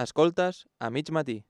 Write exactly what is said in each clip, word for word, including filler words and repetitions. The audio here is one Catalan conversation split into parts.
Escoltes a mig matí.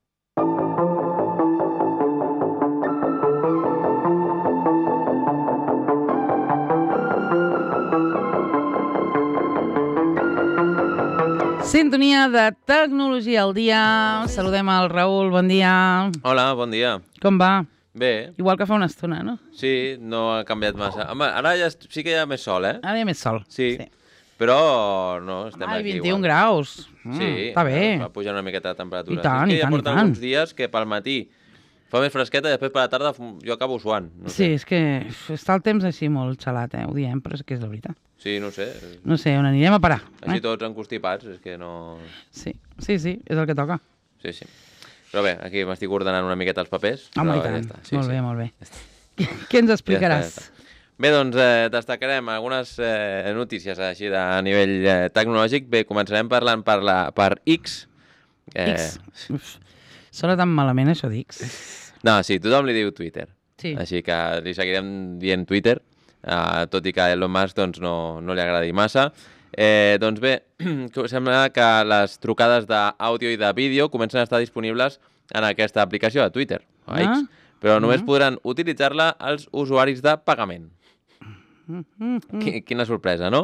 Sintonia de Tecnologia al dia. Saludem al Raül, bon dia. Hola, bon dia. Com va? Bé. Igual que fa una estona, no? Sí, no ha canviat massa. Home, ara ja sí que hi ha més sol, eh? Ara hi ha més sol. Sí, sí. Però no, estem Ai, aquí vint-i-un igual. graus. Mm, Sí, està bé. va pujar una miqueta de temperatura. I tant, és que i ja tant, i porta tant. alguns dies que pel matí fa més fresqueta i després per la tarda jo acabo suant. No Sí, sé. és que està el temps així molt xalat, eh? Ho diem, però és que és la veritat. Sí, no sé. No sé, on anirem a parar? Així Eh? tots enconstipats, és que no... Sí, sí, sí, és el que toca. Sí, sí. Però bé, aquí m'estic ordenant una miqueta els papers. Home, però i tant. Ja està. Sí, molt sí. bé, molt bé. Què ens explicaràs? Ja està, ja està. Bé, doncs eh, destacarem algunes eh, notícies així de a nivell eh, tecnològic. Bé, començarem parlant per, la, per X. Eh, X. Uf, sona tan malament això d'X. No, sí, tothom li diu Twitter. Sí. Així que li seguirem dient Twitter, eh, tot i que a Elon Musk doncs, no, no li agradi massa. Eh, doncs bé, sembla que les trucades d'àudio i de vídeo comencen a estar disponibles en aquesta aplicació de Twitter, o Ah. X, però només Mm. podran utilitzar-la els usuaris de pagament. Mm, mm, mm. Qui- Quina sorpresa, no?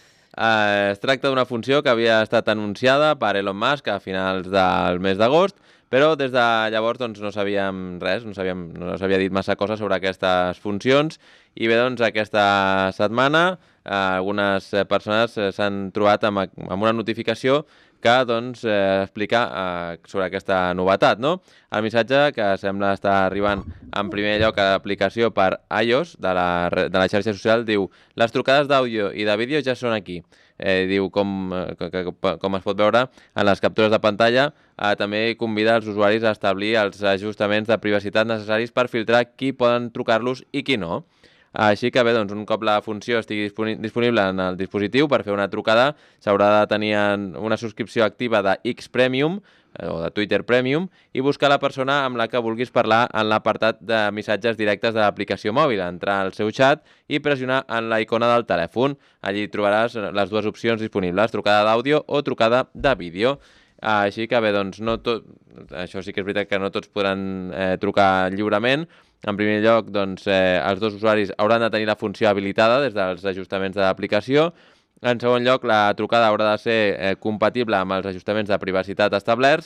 Eh, es tracta d'una funció que havia estat anunciada per Elon Musk a finals del mes d'agost, però des de llavors doncs, no sabíem res, no sabíem, no s'havia dit massa coses sobre aquestes funcions, i bé, doncs, aquesta setmana eh, algunes eh, persones eh, s'han trobat amb, amb una notificació que doncs, eh, explica eh, sobre aquesta novetat, no? El missatge, que sembla estar arribant en primer lloc a l'aplicació per iOS de la, re- de la xarxa social, diu: les trucades d'àudio i de vídeo ja són aquí. Eh, diu, com, eh, que, que, com es pot veure en les captures de pantalla, eh, també convida els usuaris a establir els ajustaments de privacitat necessaris per filtrar qui poden trucar-los i qui no. Així que bé, doncs, un cop la funció estigui disponi- disponible en el dispositiu per fer una trucada, s'haurà de tenir en una subscripció activa de X Premium eh, o de Twitter Premium i buscar la persona amb la que vulguis parlar en l'apartat de missatges directes de l'aplicació mòbil, entrar al seu xat i pressionar en la icona del telèfon. Allí trobaràs les dues opcions disponibles, trucada d'àudio o trucada de vídeo. Així que bé, doncs, no tot... això sí que és veritat que no tots podran eh, trucar lliurement. En primer lloc, doncs, eh, els dos usuaris hauran de tenir la funció habilitada des dels ajustaments de l'aplicació. En segon lloc, la trucada haurà de ser eh, compatible amb els ajustaments de privacitat establerts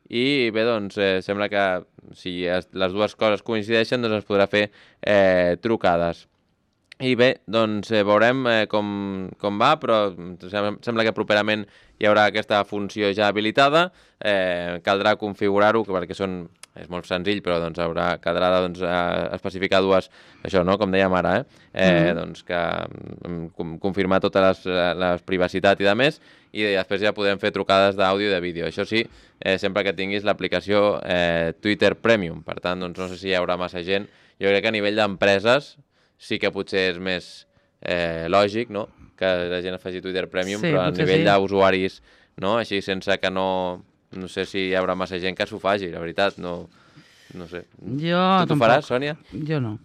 i bé, doncs, eh, sembla que si es, les dues coses coincideixen, doncs es podrà fer eh, trucades. I bé, doncs eh, veurem eh, com, com va, però sem- sembla que properament hi haurà aquesta funció ja habilitada. Eh, caldrà configurar-ho, perquè són, és molt senzill, però doncs, haurà, caldrà doncs, eh, especificar dues, això, no? Com dèiem ara, eh? eh Mhm. doncs que mm, com, confirmar totes les, les privacitat i de més, i després ja podem fer trucades d'àudio i de vídeo. Això sí, eh, sempre que tinguis l'aplicació eh, Twitter Premium. Per tant, doncs, no sé si hi haurà massa gent. Jo crec que a nivell d'empreses sí que potser és més eh, lògic, no?, que la gent faci Twitter Premium, Sí, però a potser nivell sí. d'usuaris, no?, així sense que no... No sé si hi haurà massa gent que s'ho faci, la veritat, no, no sé. Jo tu t'ho tampoc. faràs, Sònia? Jo no.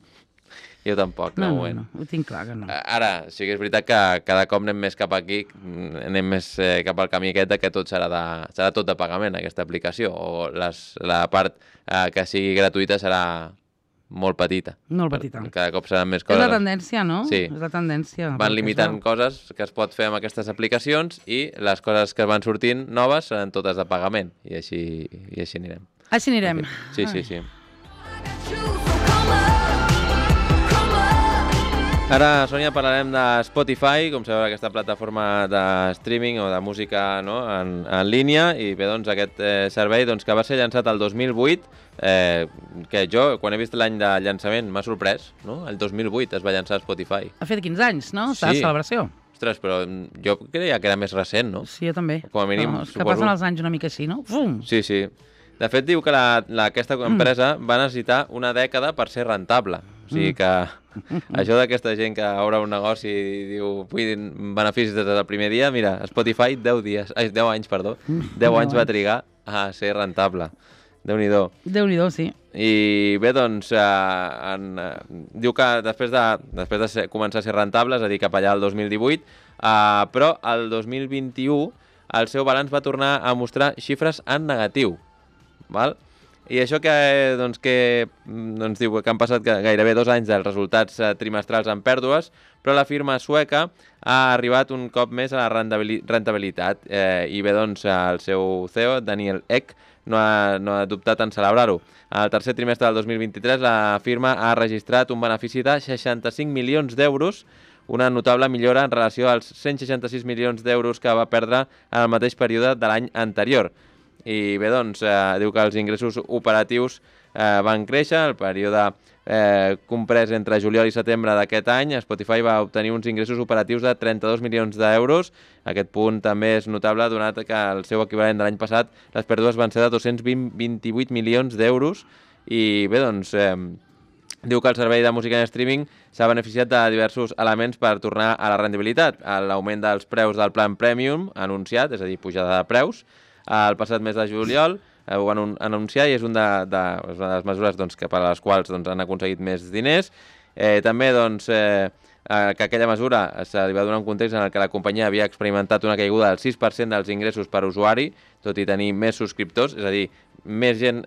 Jo tampoc, No, no, no, bueno. no, ho tinc clar que no. Ara, sí que és veritat que cada cop anem més cap aquí, anem més eh, cap al camí aquest de que tot serà, de, serà tot de pagament, aquesta aplicació, o les, la part eh, que sigui gratuïta serà molt petita. Molt petita. Cada cop seran més És coses. la tendència, no? Sí. És la tendència. Van perquè limitant això- coses que es pot fer amb aquestes aplicacions i les coses que van sortint noves seran totes de pagament, i així, i així anirem. Així anirem. Sí, sí, sí. Ara, Sònia, parlarem de Spotify, com sabeu, aquesta plataforma de streaming o de música, no?, en, en línia, i bé, doncs, aquest eh, servei doncs, que va ser llançat el dos mil vuit, eh, que jo, quan he vist l'any de llançament, m'ha sorprès, no? El dos mil vuit es va llançar Spotify. Ha fet quinze anys, no? Està Sí. de celebració. Ostres, però jo creia que era més recent, no? Sí, jo també. Com a mínim, no, és que suposo. passen els anys una mica així, no? Fum! Sí, sí. De fet, diu que la, la, aquesta empresa va necessitar una dècada per ser rentable. O sigui que això d'aquesta gent que obre un negoci i diu vull beneficis des del primer dia, mira, Spotify deu dies, ai, deu anys, perdó, deu anys va trigar a ser rentable. Déu-n'hi-do. Déu-n'hi-do, sí. I bé, doncs, eh, en, eh, diu que després de, després de ser, començar a ser rentable, és a dir, cap allà el dos mil divuit, eh, però el dos mil vint-i-u el seu balanç va tornar a mostrar xifres en negatiu. Val? I això que, doncs, que doncs, diu que han passat gairebé dos anys dels resultats trimestrals en pèrdues, però la firma sueca ha arribat un cop més a la rentabilitat. Eh, I bé, doncs, el seu C E O, Daniel Ek, no ha, no ha dubtat en celebrar-ho. Al tercer trimestre del dos mil vint-i-tres, la firma ha registrat un benefici de seixanta-cinc milions d'euros, una notable millora en relació als cent seixanta-sis milions d'euros que va perdre en el mateix període de l'any anterior. I bé, doncs, eh, diu que els ingressos operatius eh, van créixer. El període eh, comprès entre juliol i setembre d'aquest any, Spotify va obtenir uns ingressos operatius de trenta-dos milions d'euros. Aquest punt també és notable, donat que el seu equivalent de l'any passat, les pèrdues van ser de dos-cents vint-i-vuit milions d'euros. I bé, doncs, eh, diu que el servei de música en streaming s'ha beneficiat de diversos elements per tornar a la rendibilitat. L'augment dels preus del plan Premium anunciat, és a dir, pujada de preus, el passat mes de juliol eh, ho van anunciar i és, un de, de, és una de les mesures doncs, que per a les quals doncs, han aconseguit més diners. Eh, també doncs, eh, eh, que aquella mesura se li va donar un context en el que la companyia havia experimentat una caiguda del sis per cent dels ingressos per usuari, tot i tenir més subscriptors, és a dir, més gent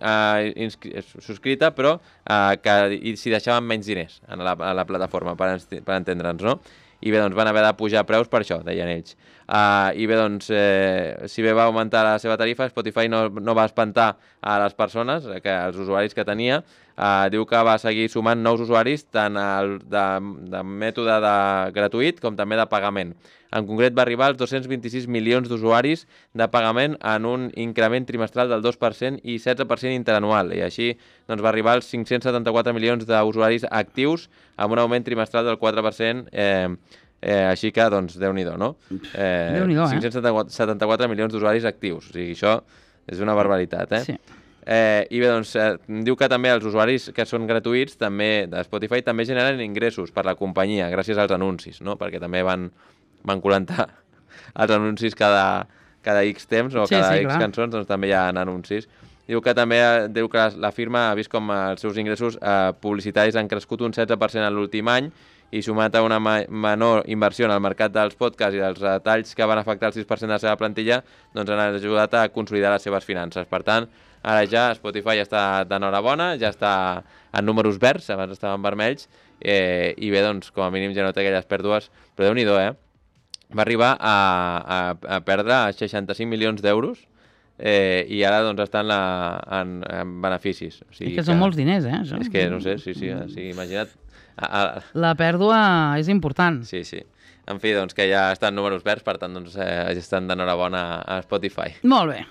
eh, subscrita, però eh, que s'hi deixaven menys diners a la, a la plataforma, per, per entendre'ns, no? I bé, doncs van haver de pujar preus per això, deien ells. Uh, I bé, doncs, eh, si bé va augmentar la seva tarifa, Spotify no, no va espantar a les persones, que, als usuaris que tenia. Uh, diu que va seguir sumant nous usuaris tant el, de, de mètode de gratuït com també de pagament. En concret, va arribar als dos-cents vint-i-sis milions d'usuaris de pagament en un increment trimestral del dos per cent i setze per cent interanual. I així doncs, va arribar als cinc-cents setanta-quatre milions d'usuaris actius amb un augment trimestral del quatre per cent. Eh, eh, així que, doncs, Déu-n'hi-do, no? Eh, Déu-n'hi-do, eh? cinc-cents setanta-quatre milions d'usuaris actius. O sigui, això és una barbaritat, eh? Sí. Eh, I bé, doncs, eh, diu que també els usuaris que són gratuïts també de Spotify també generen ingressos per la companyia gràcies als anuncis, no? Perquè també van, van colentar els anuncis cada, cada X temps o Sí, cada sí, X clar. cançons, doncs també hi ha anuncis. Diu que també eh, diu que la firma ha vist com els seus ingressos eh, publicitaris han crescut un setze per cent en l'últim any i sumat a una ma menor inversió en el mercat dels podcasts i dels retalls que van afectar el sis per cent de la seva plantilla, doncs han ajudat a consolidar les seves finances. Per tant, ara ja Spotify ja està d'enhorabona, ja està en números verds, abans estaven vermells, eh, i bé, doncs, com a mínim ja no té aquelles pèrdues, però Déu-n'hi-do, eh? Va arribar a, a, a perdre seixanta-cinc milions d'euros eh, i ara doncs està en, la, en, en beneficis. O sigui I que són molts diners, eh? Això. És que, no sé, sí, sí, o sigui, imagina't. A, a... La pèrdua és important. Sí, sí. En fi, doncs que ja estan números verds, per tant, doncs, eh, ja estan d'enhorabona a Spotify. Molt bé.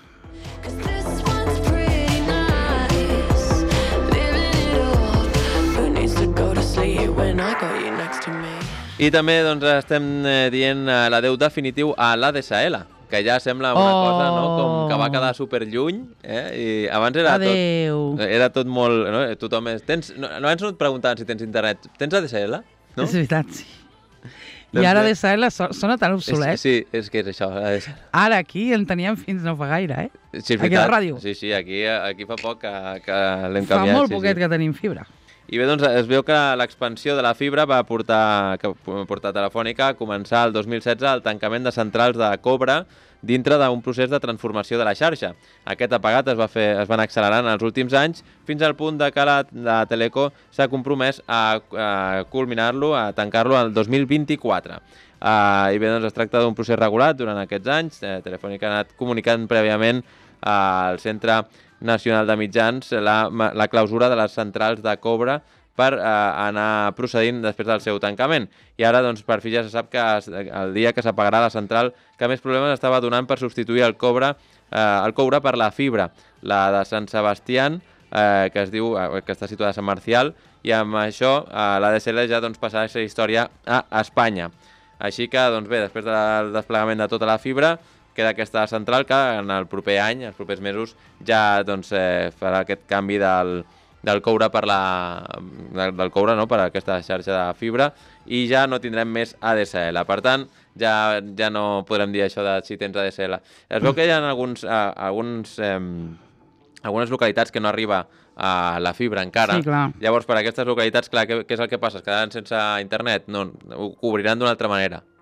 I també doncs, estem eh, dient eh, l'adeu definitiu a l'A D S L, que ja sembla una Oh. cosa, no?, com que va quedar superlluny, eh? I abans era Adeu. tot... Era tot molt... No? Tothom és... Tens... No, no abans no et preguntaven si tens internet. Tens A D S L? No? És veritat, sí. I Doncs ara bé. D S L so- sona tan obsolet. És, sí, és que és això, A D S L. Ara aquí en teníem fins no fa gaire, eh? Sí, és Aquí a la veritat. ràdio. Sí, sí, aquí, aquí fa poc que, que l'hem Fa canviat. molt sí, poquet sí. que tenim fibra. I bé, doncs es veu que l'expansió de la fibra va portar, que va portar Telefònica a començar el dos mil setze el tancament de centrals de cobre dintre d'un procés de transformació de la xarxa. Aquest apagat es va, fer, es van accelerar en els últims anys fins al punt de que la, la Teleco s'ha compromès a, a culminar-lo, a tancar-lo el dos mil vint-i-quatre. Uh, I bé, doncs es tracta d'un procés regulat durant aquests anys. Eh, Telefònica ha anat comunicant prèviament al Centre Nacional de Mitjans la, la clausura de les centrals de cobre per eh, anar procedint després del seu tancament. I ara, doncs, per fi ja se sap que es, el dia que s'apagarà la central que més problemes estava donant per substituir el cobre, eh, el coure per la fibra, la de Sant Sebastián, eh, que es diu eh, que està situada a Sant Marcial, i amb això eh, l'A D S L ja doncs, passarà a ser història a Espanya. Així que, doncs bé, després del desplegament de tota la fibra, queda aquesta central que en el proper any, els propers mesos, ja doncs, eh, farà aquest canvi del, del coure per la, del, del coure, no?, per aquesta xarxa de fibra, i ja no tindrem més A D S L. Per tant, ja, ja no podrem dir això de si tens A D S L. Es veu que hi ha alguns, eh, alguns, eh, algunes localitats que no arriba a la fibra encara. Sí, clar. Llavors, per aquestes localitats, clar, què, què és el que passa? Es quedaran sense internet? No, ho cobriran d'una altra manera.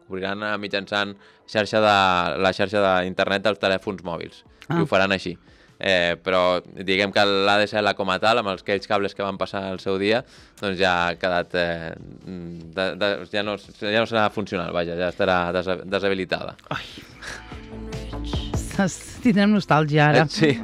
cobriran mitjançant xarxa de, la xarxa d'internet dels telèfons mòbils, ah. i ho faran així. Eh, però diguem que l'A D S L com a tal, amb els aquells cables que van passar al seu dia, doncs ja ha quedat... Eh, de, de, ja, no, ja no serà funcional, vaja, ja estarà des, deshabilitada. Ai. Tindrem nostàlgia ara. Eh, sí.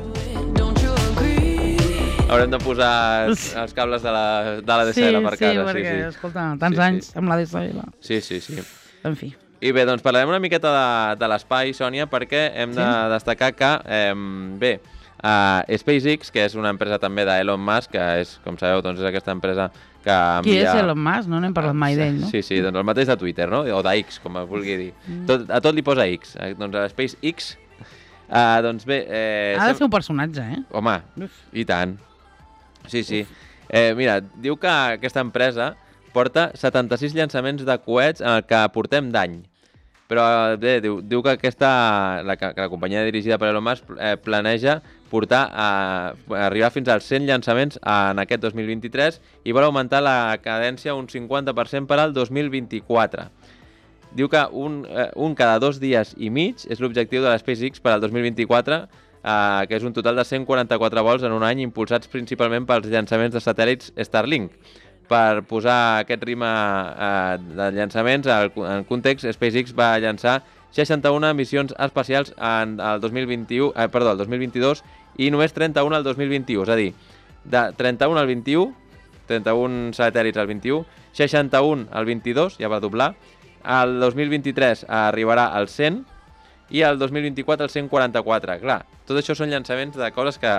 Haurem de posar els, els cables de l'A D S L sí, per casa. Sí, perquè, sí, sí. escolta, tants sí, anys sí. amb l'A D S L. Sí, sí, sí. En fi. I bé, doncs parlarem una miqueta de, de l'espai, Sònia, perquè hem de sí? destacar que, eh, bé, uh, SpaceX, que és una empresa també d'Elon Musk, que és, com sabeu, doncs és aquesta empresa que envia... Qui és Elon Musk? No n'hem parlat mai d'ell, no? Sí, sí, doncs el mateix de Twitter, no? O d'X, com es vulgui dir. Mm. Tot, a tot li posa X. Doncs a SpaceX, uh, doncs bé... Eh, ha de sem... ser un personatge, eh? Home, Uf. I tant. Sí, sí. Eh, mira, diu que aquesta empresa porta setanta-sis llançaments de coets en el que portem d'any. Però bé, diu, diu que, aquesta, la, que la companyia dirigida per Elon Musk eh, planeja portar a, a arribar fins als cent llançaments en aquest dos mil vint-i-tres i vol augmentar la cadència un cinquanta per cent per al dos mil vint-i-quatre. Diu que un, eh, un cada dos dies i mig és l'objectiu de la SpaceX per al dos mil vint-i-quatre, eh, que és un total de cent quaranta-quatre vols en un any impulsats principalment pels llançaments de satèl·lits Starlink. Per posar aquest ritme eh, de llançaments, en context, SpaceX va llançar seixanta-una missions espacials en el dos mil vint-i-u, eh, perdó, el dos mil vint-i-dos i només trenta-una al dos mil vint-i-u, és a dir, de trenta-un al vint-i-u, trenta-un satèl·lits al vint-i-u, seixanta-un al vint-i-dos, ja va doblar, el dos mil vint-i-tres arribarà al cent i el dos mil vint-i-quatre al cent quaranta-quatre. Clar, tot això són llançaments de coses que,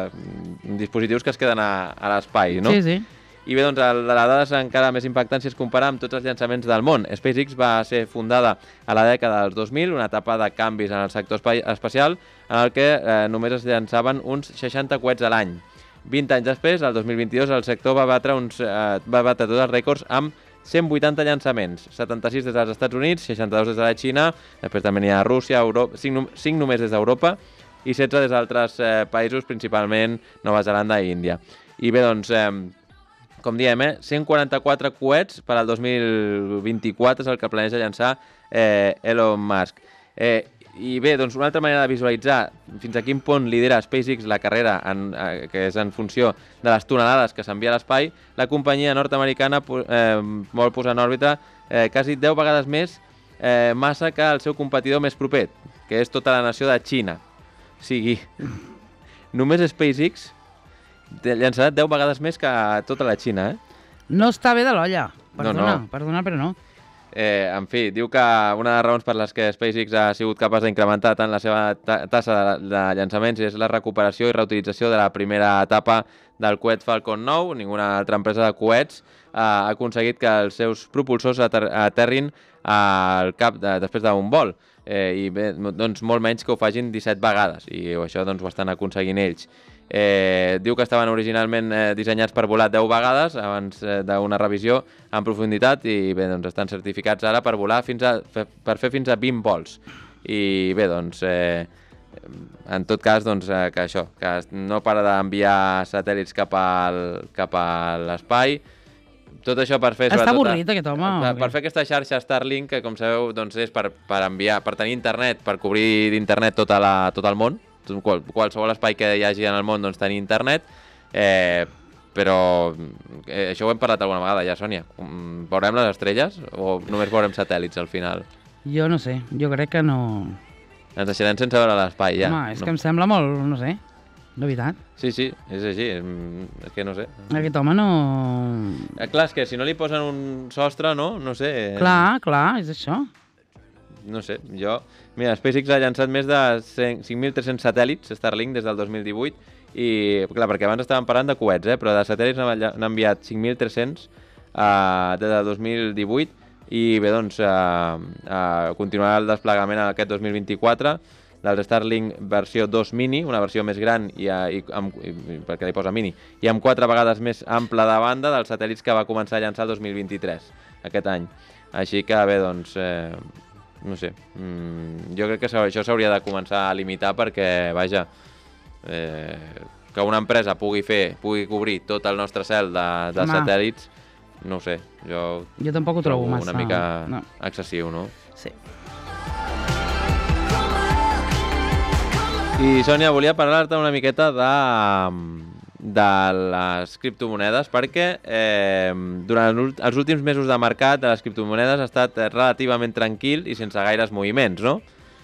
de dispositius que es queden a, a l'espai, no? Sí, sí. I bé, doncs, la dada és encara més impactant si es compara amb tots els llançaments del món. SpaceX va ser fundada a la dècada dels dos mil, una etapa de canvis en el sector espacial, en el que eh, només es llançaven uns seixanta coets a l'any. vint anys després, el dos mil vint-i-dos, el sector va batre, uns, eh, va batre tots els rècords amb cent vuitanta llançaments, setanta-sis des dels Estats Units, seixanta-dos des de la Xina, després també n'hi ha Rússia, Europa, cinc, cinc només des d'Europa i setze des d'altres eh, països, principalment Nova Zelanda i Índia. I bé, doncs... Eh, com diem, eh, cent quaranta-quatre coets per al dos mil vint-i-quatre és el que planeja llançar eh, Elon Musk. Eh, I bé, doncs una altra manera de visualitzar fins a quin punt lidera SpaceX la carrera, en, eh, que és en funció de les tonelades que s'envia a l'espai, la companyia nord-americana eh, vol posar en òrbita eh, quasi deu vegades més eh, massa que el seu competidor més proper, que és tota la nació de Xina. O sigui, només SpaceX llançarà deu vegades més que tota la Xina, eh? No està bé de l'olla. Perdona, no, no. perdona, però no. Eh, en fi, diu que una de les raons per les que SpaceX ha sigut capaç d'incrementar tant la seva tassa de, de llançaments és la recuperació i reutilització de la primera etapa del coet Falcon nou. Ninguna altra empresa de coets eh, ha aconseguit que els seus propulsors ater aterrin al cap de, després d'un vol. Eh, I bé, doncs molt menys que ho facin disset vegades, i això doncs, ho estan aconseguint ells. Eh, diu que estaven originalment eh, dissenyats per volar deu vegades abans eh, d'una revisió en profunditat i bé, doncs estan certificats ara per volar fins a, per fer fins a vint vols. I bé, doncs eh, en tot cas doncs, eh, que això, que no para d'enviar satèl·lits cap al, cap a l'espai. Tot això per fer... Està avorrit aquest home. Per, per fer aquesta xarxa Starlink, que com sabeu doncs, és per, per enviar, per tenir internet, per cobrir d'internet tota la, tot el món. Qual, qualsevol espai que hi hagi en el món doncs tenir internet, eh, però eh, això ho hem parlat alguna vegada ja, Sònia. Veurem les estrelles o només veurem satèl·lits al final? Jo no sé, jo crec que no... Ens deixarem sense veure l'espai ja. Home, és no. que em sembla molt, no sé, de veritat. Sí, sí, és així, és que no sé. Aquest home no... Eh, clar, és que si no li posen un sostre, no? No sé. Clar, clar, és això. No sé, jo... Mira, SpaceX ha llançat més de cinc mil tres-cents satèl·lits Starlink des del dos mil divuit i, clar, perquè abans estàvem parlant de coets, eh, però de satèl·lits n'han enviat cinc mil tres-cents uh, des del dos mil divuit i bé, doncs, uh, uh, continuarà el desplegament aquest dos mil vint-i-quatre dels Starlink versió dos mini, una versió més gran i, uh, i, amb, i perquè li posa mini, i amb quatre vegades més ample de banda dels satèl·lits que va començar a llançar el dos mil vint-i-tres, aquest any. Així que bé, doncs... Eh, no sé, mm, jo crec que això s'hauria de començar a limitar perquè, vaja, eh, que una empresa pugui fer, pugui cobrir tot el nostre cel de, de satèl·lits, no ho sé, jo... Jo tampoc ho trobo massa. una mica no. excessiu, no? Sí. I, Sònia, volia parlar-te una miqueta de, de les criptomonedes, perquè eh, durant els últims mesos de mercat de les criptomonedes ha estat relativament tranquil i sense gaires moviments, no?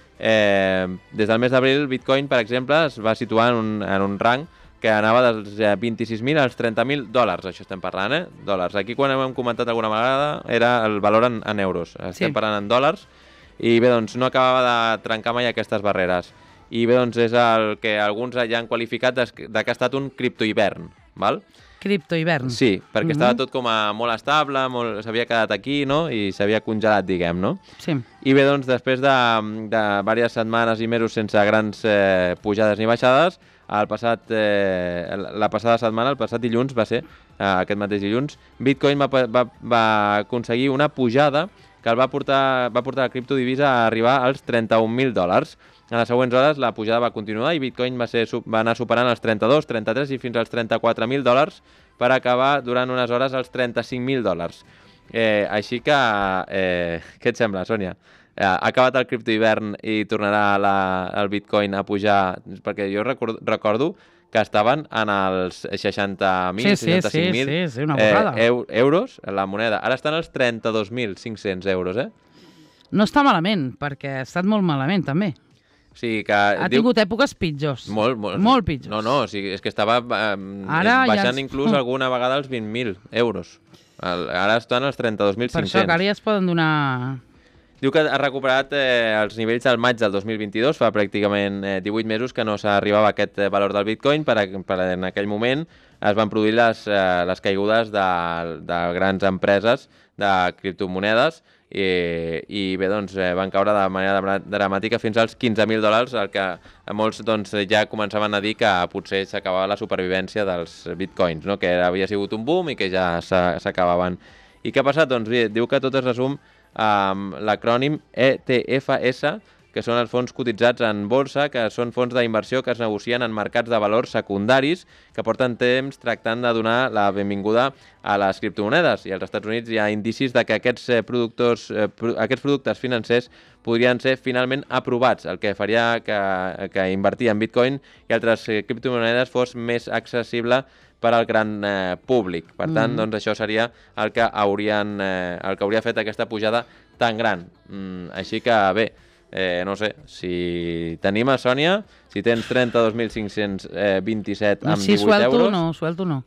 Eh, des del mes d'abril, Bitcoin, per exemple, es va situar en un, en un rang que anava dels vint-i-sis mil als trenta mil dòlars, això estem parlant, eh? Dòlars. Aquí, quan hem comentat alguna vegada, era el valor en, en euros. Estem Sí. parlant en dòlars. I bé, doncs, no acabava de trencar mai aquestes barreres. I bé, doncs, és el que alguns ja han qualificat de, de que ha estat un criptohivern, val? Criptohivern. Sí, perquè Mhm. estava tot com a molt estable, molt, s'havia quedat aquí, no? I s'havia congelat, diguem, no? Sí. I bé, doncs, després de, de diverses setmanes i mesos sense grans eh, pujades ni baixades, el passat, eh, la passada setmana, el passat dilluns, va ser, eh, aquest mateix dilluns, Bitcoin va, va, va aconseguir una pujada que el va portar, va portar la criptodivisa a arribar als trenta-un mil dòlars. En les següents hores la pujada va continuar i Bitcoin va, ser, va anar superant els trenta-dos, trenta-tres i fins als trenta-quatre mil dòlars per acabar durant unes hores als trenta-cinc mil dòlars. Eh, així que, eh, què et sembla, Sònia? Eh, ha acabat el criptohivern i tornarà la, el Bitcoin a pujar? Perquè jo recordo, recordo que estaven en els seixanta mil, Sí, sí, seixanta-cinc mil sí, sí, sí, una borrada. eh, eu, euros, la moneda. Ara estan als trenta-dos mil cinc-cents euros, eh? No està malament, perquè ha estat molt malament, també. O sigui que... Ha diu... tingut èpoques pitjors. Molt, molt, molt pitjors. No, no, o sigui, és que estava eh, Ara baixant ja es- inclús alguna vegada als vint mil euros. El, ara estan als trenta-dos mil Per cinc-cents. això que ara ja es poden donar... Diu que ha recuperat eh, els nivells del maig del dos mil vint-i-dos, fa pràcticament eh, divuit mesos que no s'arribava a aquest eh, valor del Bitcoin, per, a, per en aquell moment es van produir les, eh, les caigudes de, de grans empreses de criptomonedes i, i bé, doncs, eh, van caure de manera dramàtica fins als quinze mil dòlars, el que molts doncs, ja començaven a dir que potser s'acabava la supervivència dels bitcoins, no? Que havia sigut un boom i que ja s'acabaven. I què ha passat? Doncs bé, diu que tot es resum amb l'acrònim E T F S, que són els fons cotitzats en borsa, que són fons d'inversió que es negocien en mercats de valors secundaris, que porten temps tractant de donar la benvinguda a les criptomonedes. I als Estats Units hi ha indicis de que aquests, eh, productors, eh, pro aquests productes financers podrien ser finalment aprovats, el que faria que, que invertir en Bitcoin i altres eh, criptomonedes fos més accessible per al gran eh, públic. Per tant, mm. doncs això seria el que, haurien, eh, el que hauria fet aquesta pujada tan gran. Mm, així que, bé, eh, no sé, si tenim a Sònia, si tens trenta-dos mil cinc-cents vint-i-set amb Si divuit suelto euros, no, suelto no.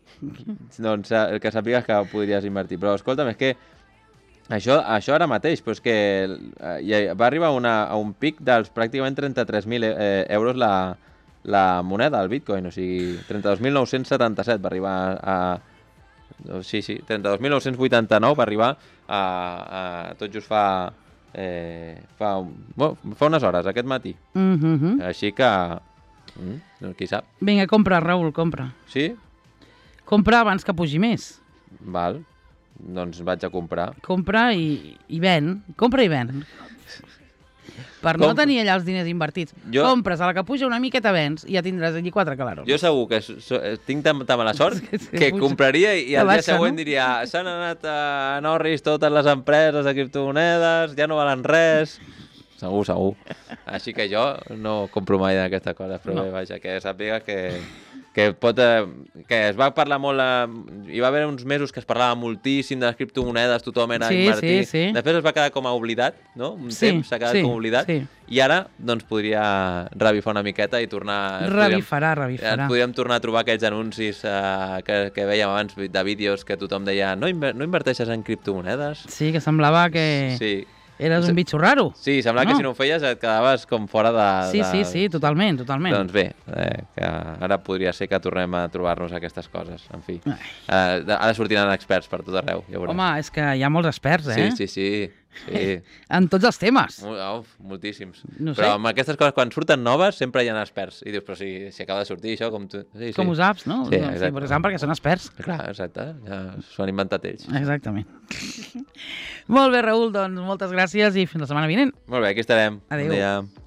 doncs eh, el que sàpigues que podries invertir. Però escolta'm, és que això, això ara mateix, però és que eh, ja va arribar una, a un pic dels pràcticament trenta-tres mil eh, euros la, la moneda, el Bitcoin, o sigui, trenta-dos mil nou-cents setanta-set va arribar a... Sí, sí, trenta-dos mil nou-cents vuitanta-nou va arribar a, a tot just fa... Eh, fa, bueno, fa unes hores, aquest matí. Mm -hmm. Així que... Mm, qui sap? Vinga, compra, Raül, compra. Sí? Compra abans que pugi més. Val. Doncs vaig a comprar. Compra i, i ven. Compra i ven. Per Com... no tenir allà els diners invertits. Jo... Compres, a la que puja una miqueta vens i ja tindràs allí quatre calarons. Jo segur que so, so, tinc tan, tan mala sort que, que, que compraria i al dia baixa, següent no? diria s'han anat a Norris totes les empreses de criptomonedes, ja no valen res. Segur, segur. Així que jo no compro mai d'aquestes coses, però No. bé, vaja, que sàpiga que, que pot... Eh, que es va parlar molt... Eh, hi va haver uns mesos que es parlava moltíssim de les criptomonedes, tothom era Sí, a invertir. sí, sí. Després es va quedar com a oblidat, no? Un Sí, temps s'ha quedat sí, com oblidat. sí. I ara, doncs, podria revifar una miqueta i tornar... Revifarà, podríem, revifarà. podríem tornar a trobar aquells anuncis eh, que, que vèiem abans de vídeos que tothom deia no, inver no inverteixes en criptomonedes? Sí, que semblava que Sí. eres un bitxo raro. Sí, semblava No? que si no ho feies et quedaves com fora de... Sí, de... sí, sí, totalment, totalment. Doncs bé, eh, que ara podria ser que tornem a trobar-nos aquestes coses, en fi. Ai. Eh, ara sortiran experts per tot arreu, ja veuràs. Home, és que hi ha molts experts, eh? Sí, sí, sí. sí. En tots els temes. Uf, uf, moltíssims. No sé. Però amb aquestes coses, quan surten noves, sempre hi ha experts. I dius, però si, si acaba de sortir això, com tu... Sí, sí. Com ho saps, no? Sí, Doncs exacte. perquè saben perquè són experts. Clar, exacte. Ja s'ho han inventat ells. Exactament. Molt bé, Raül, doncs moltes gràcies i fins la setmana vinent. Molt bé, aquí estarem. Adéu. Bon dia.